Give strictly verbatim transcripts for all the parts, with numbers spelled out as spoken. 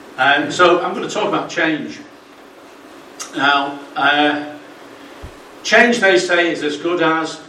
Um, so I'm going to talk about change. Now, uh, change, they say, is as good as...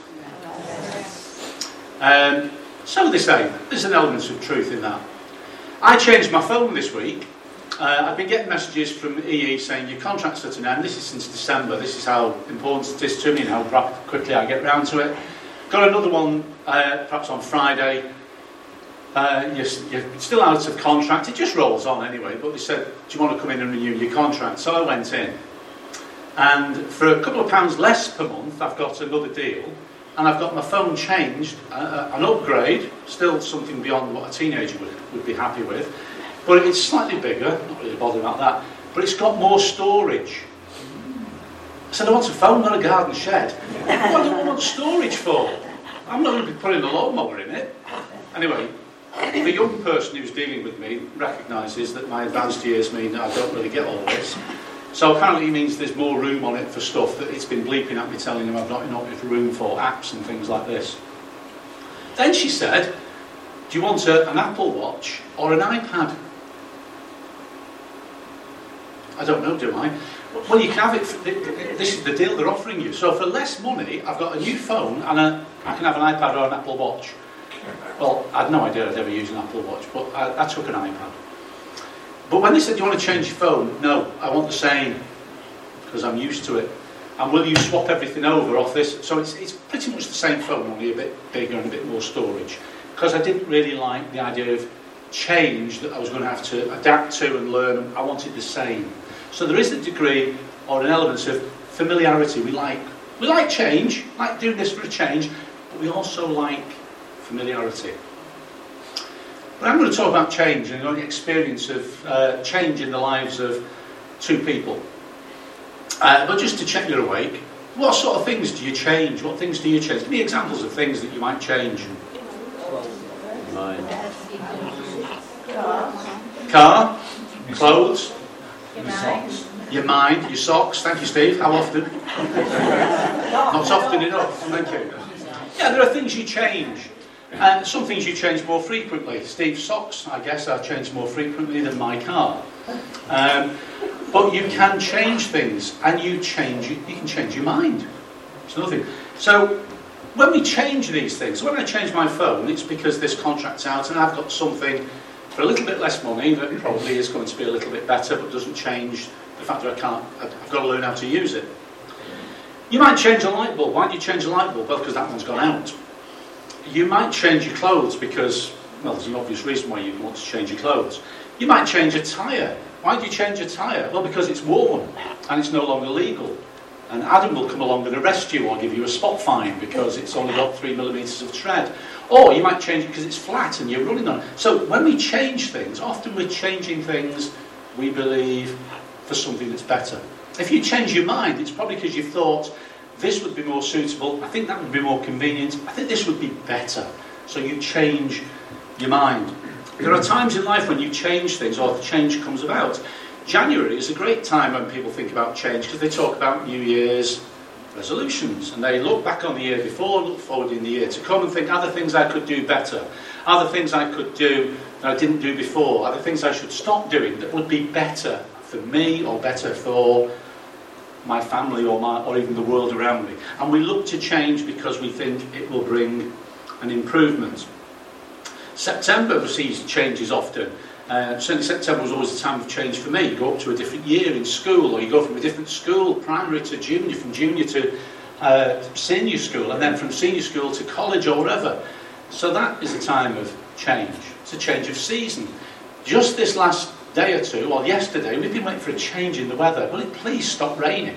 Um, so they say. There's an element of truth in that. I changed my phone this week. Uh, I've been getting messages from E E saying your contract's at an end. This is since December. This is how important it is to me and how quickly I get round to it. Got another one uh, perhaps on Friday. Uh, you're, you're still out of contract. It just rolls on anyway. But they said, do you want to come in and renew your contract? So I went in. And for a couple of pounds less per month, I've got another deal. And I've got my phone changed, uh, an upgrade, still something beyond what a teenager would, would be happy with. But it's slightly bigger, not really bothered about that. But it's got more storage. I said, I want a phone, not a garden shed. What do I want storage for? I'm not going to be putting a lawnmower in it. Anyway, the young person who's dealing with me recognises that my advanced years mean that I don't really get all this. So apparently it means there's more room on it for stuff that it's been bleeping at me, telling him I've not enough room for apps and things like this. Then she said, do you want a, an Apple Watch or an iPad? I don't know, do I? Well, you can have it, for, this is the deal they're offering you. So for less money, I've got a new phone and a, I can have an iPad or an Apple Watch. Well, I had no idea I'd ever use an Apple Watch, but I, I took an iPad. But when they said, do you want to change your phone? No, I want the same, because I'm used to it. And will you swap everything over off this? So it's, it's pretty much the same phone, only a bit bigger and a bit more storage. Because I didn't really like the idea of change that I was going to have to adapt to and learn. I wanted the same. So there is a degree or an element of familiarity. We like, we like change, like doing this for a change, but we also like familiarity. But I'm going to talk about change and the experience of uh, change in the lives of two people. Uh, but just to check you're awake, what sort of things do you change? What things do you change? Give me examples of things that you might change. Mind. Car, clothes, Your mind. your mind, your socks. Thank you, Steve. How often? Not often enough. Thank you. Yeah, there are things you change. And some things you change more frequently. Steve's socks, I guess, I change more frequently than my car. Um, but you can change things, and you change. You can change your mind. It's nothing. So when we change these things, when I change my phone, it's because this contract's out, and I've got something for a little bit less money that probably is going to be a little bit better, but doesn't change the fact that I can't. I've got to learn how to use it. You might change a light bulb. Why do you change a light bulb? Well, because that one's gone out. You might change your clothes because, well, there's an obvious reason why you want to change your clothes. You might change a tyre. Why do you change a tyre? Well, because it's worn and it's no longer legal. And Adam will come along and arrest you or give you a spot fine because it's only got three millimetres of tread. Or you might change it because it's flat and you're running on it. So when we change things, often we're changing things, we believe, for something that's better. If you change your mind, it's probably because you've thought, this would be more suitable, I think that would be more convenient, I think this would be better. So you change your mind. There are times in life when you change things or the change comes about. January is a great time when people think about change because they talk about New Year's resolutions and they look back on the year before, look forward in the year to come and think, are there things I could do better? Are there things I could do that I didn't do before? Are there things I should stop doing that would be better for me or better for my family or, my, or even the world around me? And we look to change because we think it will bring an improvement. September sees changes often. Uh, certainly September was always a time of change for me. You go up to a different year in school, or you go from a different school, primary to junior, from junior to uh, senior school, and then from senior school to college or wherever. So that is a time of change. It's a change of season. Just this last day or two, or yesterday, we've been waiting for a change in the weather. Will it please stop raining?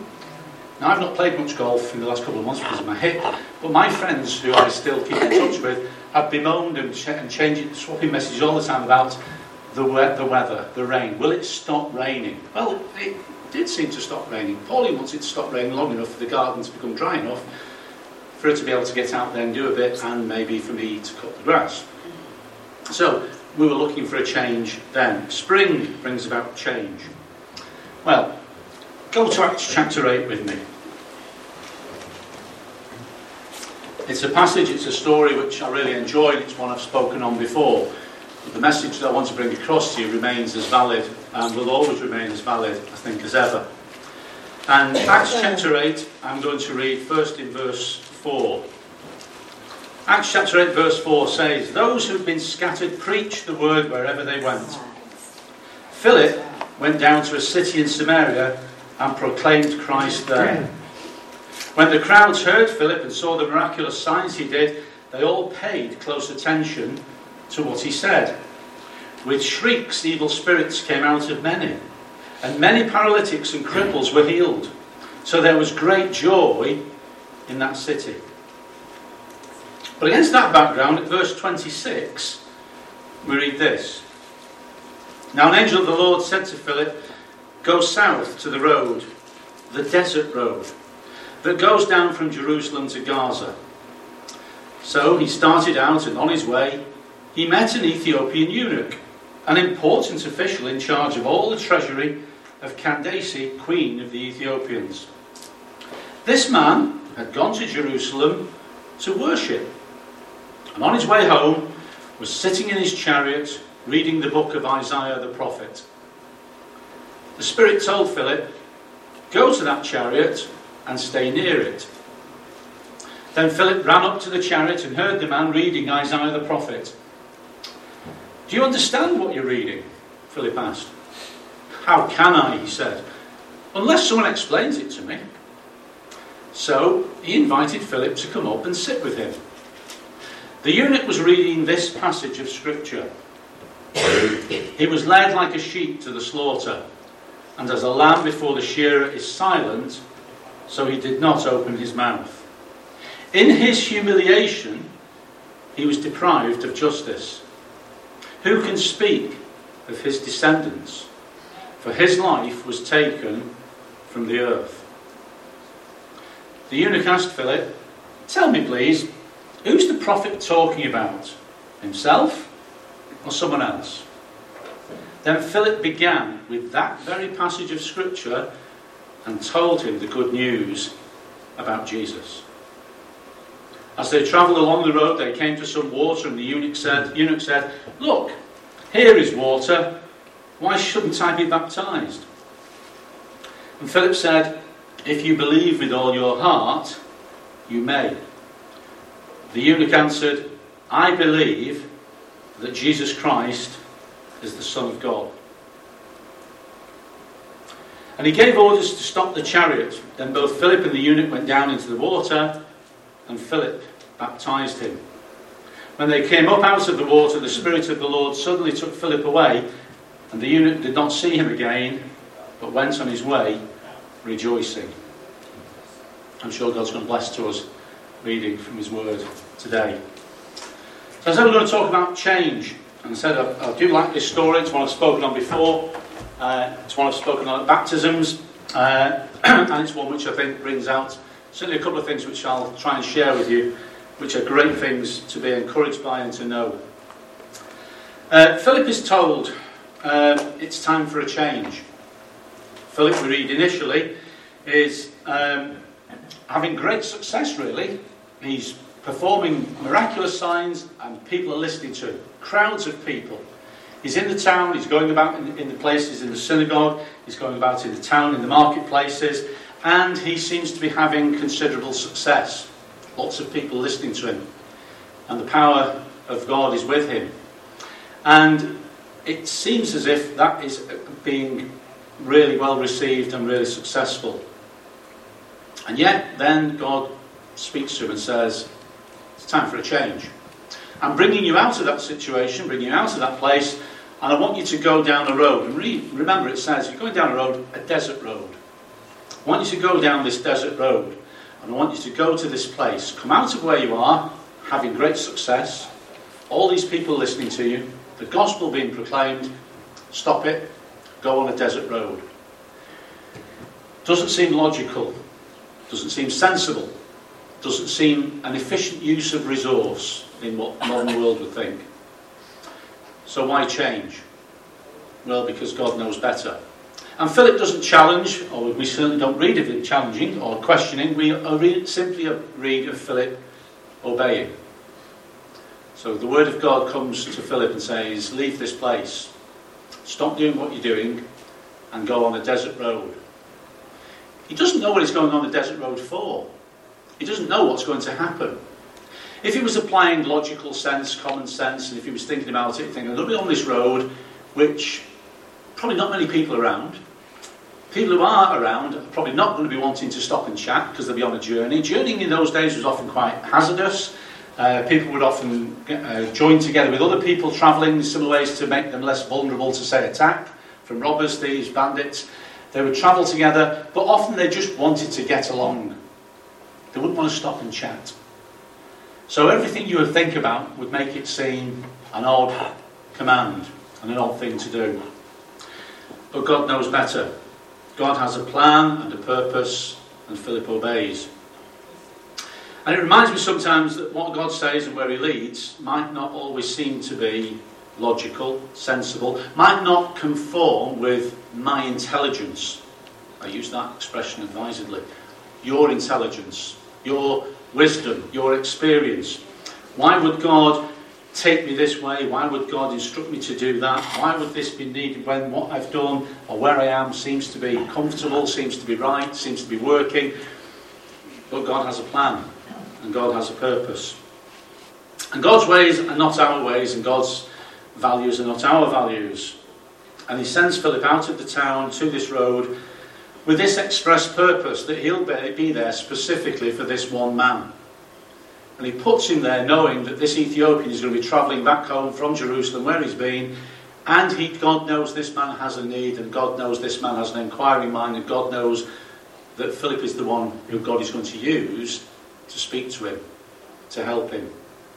Now, I've not played much golf in the last couple of months because of my hip, but my friends who I still keep in touch with have bemoaned and, ch and changing, swapping messages all the time about the, we the weather, the rain. Will it stop raining? Well, it did seem to stop raining. Pauline wants it to stop raining long enough for the garden to become dry enough for her to be able to get out there and do a bit, and maybe for me to cut the grass. So, we were looking for a change then. Spring brings about change. Well, go to Acts chapter eight with me. It's a passage, it's a story which I really enjoyed. It's one I've spoken on before. the message that I want to bring across to you remains as valid and will always remain as valid, I think, as ever. And Acts chapter eight, I'm going to read first in verse four. Acts chapter eight verse four says, "Those who've been scattered preached the word wherever they went. Philip went down to a city in Samaria and proclaimed Christ there. When the crowds heard Philip and saw the miraculous signs he did, they all paid close attention to what he said. With shrieks, evil spirits came out of many, and many paralytics and cripples were healed. So there was great joy in that city." But against that background, at verse twenty-six, we read this. "Now an angel of the Lord said to Philip, 'Go south to the road, the desert road, that goes down from Jerusalem to Gaza.' So he started out, and on his way, he met an Ethiopian eunuch, an important official in charge of all the treasury of Candace, queen of the Ethiopians. This man had gone to Jerusalem to worship, and on his way home was sitting in his chariot reading the book of Isaiah the prophet. The Spirit told Philip, 'Go to that chariot and stay near it.' Then Philip ran up to the chariot and heard the man reading Isaiah the prophet. 'Do you understand what you're reading?' Philip asked. 'How can I?' he said, 'unless someone explains it to me.' So he invited Philip to come up and sit with him. The eunuch was reading this passage of scripture. 'He was led like a sheep to the slaughter, and as a lamb before the shearer is silent, so he did not open his mouth. In his humiliation, he was deprived of justice. Who can speak of his descendants? For his life was taken from the earth.' The eunuch asked Philip, 'Tell me, please, who's the prophet talking about? Himself or someone else?' Then Philip began with that very passage of scripture and told him the good news about Jesus. As they travelled along the road, they came to some water, and the eunuch said, eunuch said, 'Look, here is water. Why shouldn't I be baptized?' And Philip said, 'If you believe with all your heart, you may.' The eunuch answered, 'I believe that Jesus Christ is the Son of God.' And he gave orders to stop the chariot. Then both Philip and the eunuch went down into the water, and Philip baptized him. When they came up out of the water, the Spirit of the Lord suddenly took Philip away, and the eunuch did not see him again, but went on his way rejoicing." I'm sure God's going to bless to us reading from his word today. So I said we're going to talk about change. And I said I, I do like this story. It's one I've spoken on before. Uh, it's one I've spoken on at baptisms. Uh, and it's one which I think brings out certainly a couple of things which I'll try and share with you, which are great things to be encouraged by and to know. Uh, Philip is told um, it's time for a change. Philip, we read initially, is um, having great success, really. He's performing miraculous signs and people are listening to him. Crowds of people. He's in the town, he's going about in, in the places, in the synagogue, he's going about in the town, in the marketplaces, and he seems to be having considerable success. Lots of people listening to him. And the power of God is with him. And it seems as if that is being really well received and really successful. And yet, then God speaks to him and says, it's time for a change. I'm bringing you out of that situation, bringing you out of that place, and I want you to go down a road. And re- remember, it says, you're going down a road, a desert road. I want you to go down this desert road, and I want you to go to this place. Come out of where you are, having great success, all these people listening to you, the gospel being proclaimed, stop it, go on a desert road. Doesn't seem logical, doesn't seem sensible, doesn't seem an efficient use of resource in what the modern world would think. So why change? Well, because God knows better. And Philip doesn't challenge, or we certainly don't read of him challenging or questioning. We read, simply read of Philip obeying. So the word of God comes to Philip and says, leave this place, stop doing what you're doing, and go on a desert road. He doesn't know what he's going on the desert road for. He doesn't know what's going to happen. If he was applying logical sense, common sense, and if he was thinking about it, thinking, I'm going to be on this road, which probably not many people are around. People who are around are probably not going to be wanting to stop and chat because they'll be on a journey. Journeying in those days was often quite hazardous. Uh, people would often uh, join together with other people travelling in similar ways to make them less vulnerable to, say, attack from robbers, thieves, bandits. They would travel together, but often they just wanted to get along. They wouldn't want to stop and chat. So everything you would think about would make it seem an odd command and an odd thing to do. But God knows better. God has a plan and a purpose, and Philip obeys. And it reminds me sometimes that what God says and where he leads might not always seem to be logical, sensible, might not conform with my intelligence. I use that expression advisedly. Your intelligence, your wisdom, your experience. Why would God take me this way? Why would God instruct me to do that? Why would this be needed when what I've done or where I am seems to be comfortable, seems to be right, seems to be working? But God has a plan and God has a purpose. And God's ways are not our ways, and God's values are not our values. And he sends Philip out of the town to this road with this express purpose that he'll be there specifically for this one man. And he puts him there knowing that this Ethiopian is going to be travelling back home from Jerusalem where he's been, and he, God knows this man has a need, and God knows this man has an inquiring mind, and God knows that Philip is the one who God is going to use to speak to him, to help him.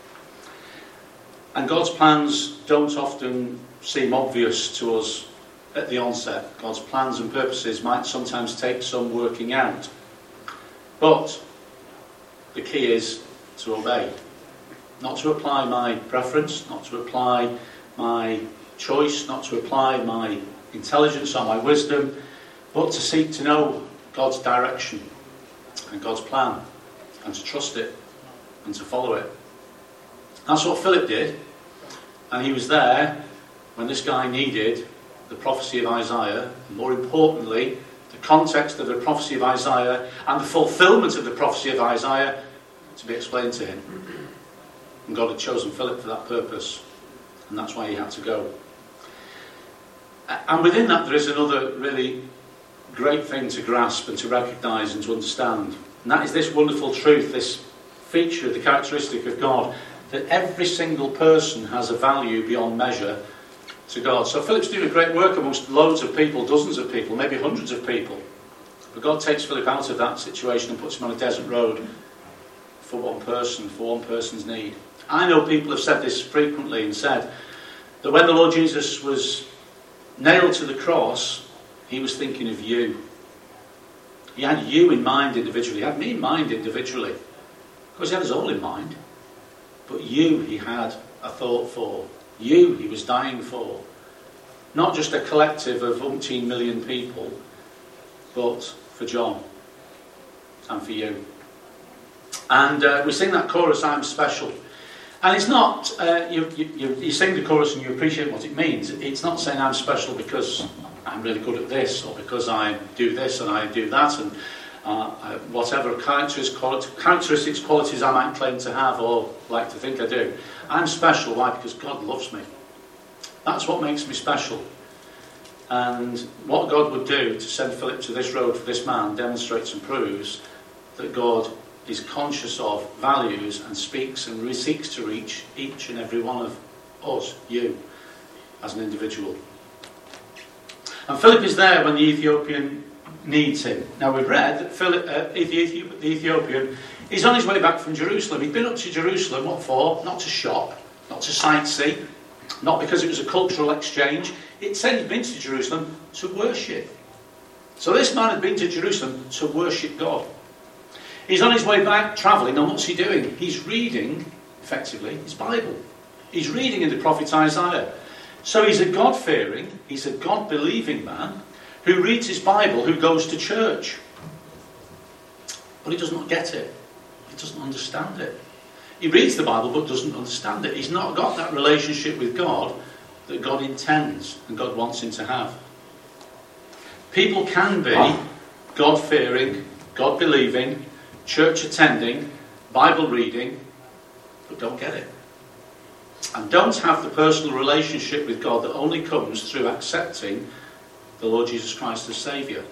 And God's plans don't often seem obvious to us at the onset. God's plans and purposes might sometimes take some working out. But the key is to obey. Not to apply my preference, not to apply my choice, not to apply my intelligence or my wisdom, but to seek to know God's direction and God's plan, and to trust it and to follow it. That's what Philip did, and he was there when this guy needed the prophecy of Isaiah, and more importantly, the context of the prophecy of Isaiah and the fulfillment of the prophecy of Isaiah to be explained to him. And God had chosen Philip for that purpose, and that's why he had to go. And within that there is another really great thing to grasp and to recognise and to understand, and that is this wonderful truth, this feature, the characteristic of God, that every single person has a value beyond measure to God. So Philip's doing a great work amongst loads of people, dozens of people, maybe hundreds of people. But God takes Philip out of that situation and puts him on a desert road for one person, for one person's need. I know people have said this frequently and said that when the Lord Jesus was nailed to the cross, he was thinking of you. He had you in mind individually. He had me in mind individually. Of course, he had us all in mind. But you he had a thought for. You he was dying for. Not just a collective of umpteen million people, but for John and for you. And uh, we sing that chorus, I'm special. And it's not, uh, you, you, you sing the chorus and you appreciate what it means. It's not saying I'm special because I'm really good at this, or because I do this and I do that, and uh, whatever characteristics, qualities I might claim to have or like to think I do. I'm special. Why? Because God loves me. That's what makes me special. And what God would do to send Philip to this road for this man demonstrates and proves that God is conscious of, values and speaks and seeks to reach each and every one of us, you, as an individual. And Philip is there when the Ethiopian needs him. Now we've read that Philip, uh, the Ethiopian is on his way back from Jerusalem. He'd been up to Jerusalem, what for? Not to shop, not to sightsee, not because it was a cultural exchange. It said he'd been to Jerusalem to worship. So this man had been to Jerusalem to worship God. He's on his way back, travelling, and what's he doing? He's reading, effectively, his Bible. He's reading in the prophet Isaiah. So he's a God-fearing, he's a God-believing man who reads his Bible, who goes to church. But he does not get it. He doesn't understand it. He reads the Bible but doesn't understand it. He's not got that relationship with God that God intends and God wants him to have. People can be God-fearing, God-believing, church-attending, Bible reading, but don't get it. And don't have the personal relationship with God that only comes through accepting the Lord Jesus Christ as Saviour.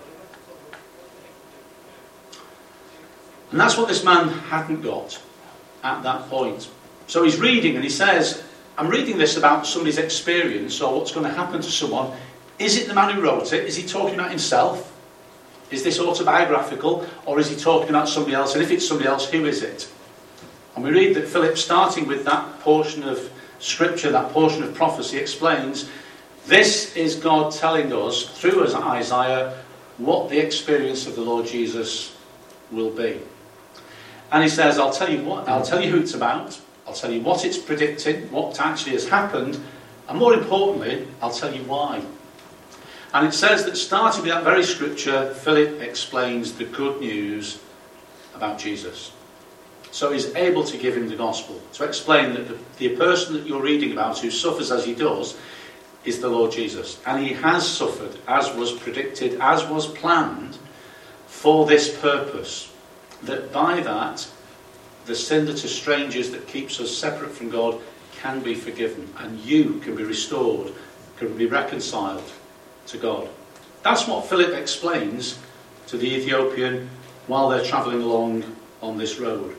And that's what this man hadn't got at that point. So he's reading and he says, I'm reading this about somebody's experience or what's going to happen to someone. Is it the man who wrote it? Is he talking about himself? Is this autobiographical? Or is he talking about somebody else? And if it's somebody else, who is it? And we read that Philip, starting with that portion of Scripture, that portion of prophecy, explains this is God telling us, through Isaiah, what the experience of the Lord Jesus will be. And he says, I'll tell you what, I'll tell you who it's about, I'll tell you what it's predicting, what actually has happened, and more importantly, I'll tell you why. And it says that starting with that very Scripture, Philip explains the good news about Jesus. So he's able to give him the gospel, to explain that the, the person that you're reading about who suffers as he does is the Lord Jesus. And he has suffered, as was predicted, as was planned, for this purpose. That by that, the sin that is strangers that keeps us separate from God can be forgiven. And you can be restored, can be reconciled to God. That's what Philip explains to the Ethiopian while they're travelling along on this road.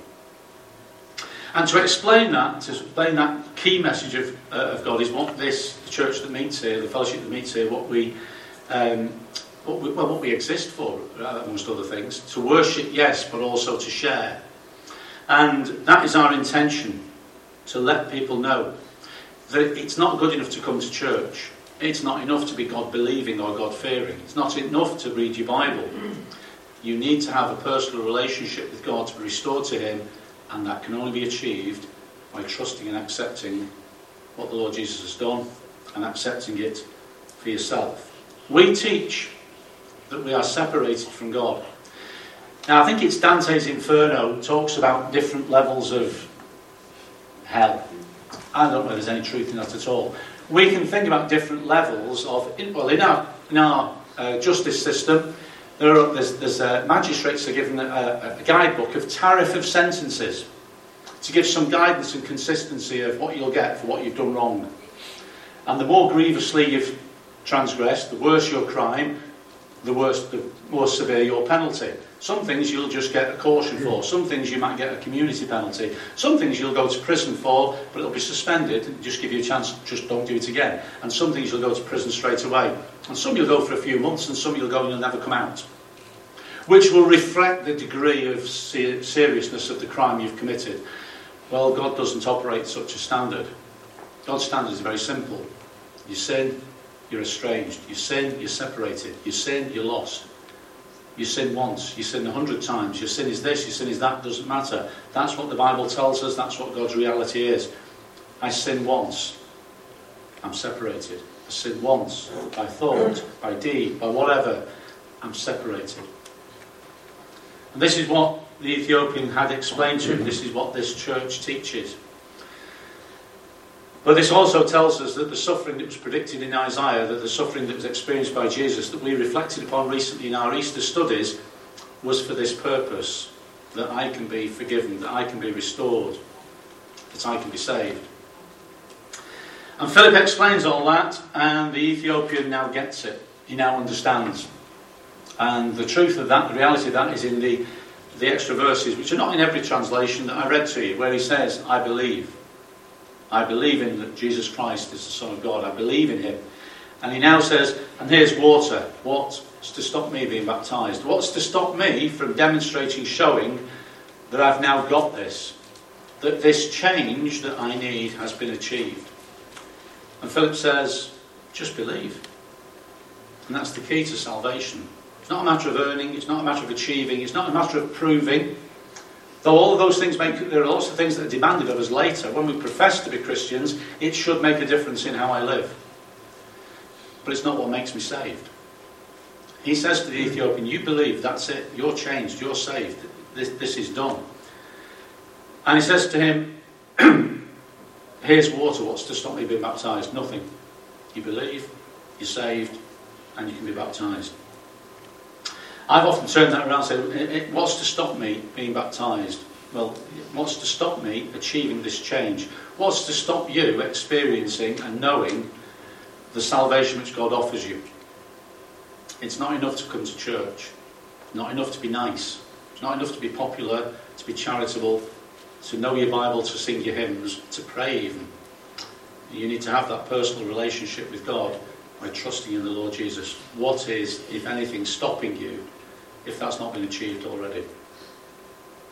And to explain that, to explain that key message of, uh, of God is what this the church that meets here, the fellowship that meets here, what we, um, what we, well, what we exist for, uh, amongst other things. To worship, yes, but also to share. And that is our intention, to let people know that it's not good enough to come to church. It's not enough to be God-believing or God-fearing. It's not enough to read your Bible. You need to have a personal relationship with God to be restored to Him. And that can only be achieved by trusting and accepting what the Lord Jesus has done and accepting it for yourself. We teach that we are separated from God. Now, I think it's Dante's Inferno talks about different levels of hell. I don't know if there's any truth in that at all. We can think about different levels of, well, in our, in our uh, justice system, There are, there's, there's uh, magistrates are given a, a guidebook of tariff of sentences to give some guidance and consistency of what you'll get for what you've done wrong. And the more grievously you've transgressed, the worse your crime, the worse, the more severe your penalty. Some things you'll just get a caution for. Some things you might get a community penalty. Some things you'll go to prison for, but it'll be suspended and just give you a chance, just don't do it again. And some things you'll go to prison straight away. And some you'll go for a few months, and some you'll go and you'll never come out. Which will reflect the degree of ser- seriousness of the crime you've committed. Well, God doesn't operate such a standard. God's standard is very simple. You sin, you're estranged. You sin, you're separated. You sin, you're lost. You sin once, you sin a hundred times, your sin is this, your sin is that, doesn't matter. That's what the Bible tells us, that's what God's reality is. I sin once, I'm separated. I sin once, by thought, by deed, by whatever, I'm separated. And this is what the Ethiopian had explained to him, this is what this church teaches. But this also tells us that the suffering that was predicted in Isaiah, that the suffering that was experienced by Jesus, that we reflected upon recently in our Easter studies, was for this purpose, that I can be forgiven, that I can be restored, that I can be saved. And Philip explains all that, and the Ethiopian now gets it. He now understands. And the truth of that, the reality of that, is in the, the extra verses, which are not in every translation that I read to you, where he says, I believe. I believe in that Jesus Christ is the Son of God. I believe in him. And he now says, and here's water. What's to stop me being baptized? What's to stop me from demonstrating, showing that I've now got this? That this change that I need has been achieved. And Philip says, just believe. And that's the key to salvation. It's not a matter of earning. It's not a matter of achieving. It's not a matter of proving. Though all of those things make, there are lots of things that are demanded of us later. When we profess to be Christians, it should make a difference in how I live. But it's not what makes me saved. He says to the Ethiopian, you believe, that's it, you're changed, you're saved, this, this is done. And he says to him, Here's water, what's to stop me being baptised? Nothing. You believe, you're saved, and you can be baptised. I've often turned that around and said, what's to stop me being baptised? Well, what's to stop me achieving this change? What's to stop you experiencing and knowing the salvation which God offers you? It's not enough to come to church. Not enough to be nice. It's not enough to be popular, to be charitable, to know your Bible, to sing your hymns, to pray even. You need to have that personal relationship with God by trusting in the Lord Jesus. What is, if anything, stopping you if that's not been achieved already?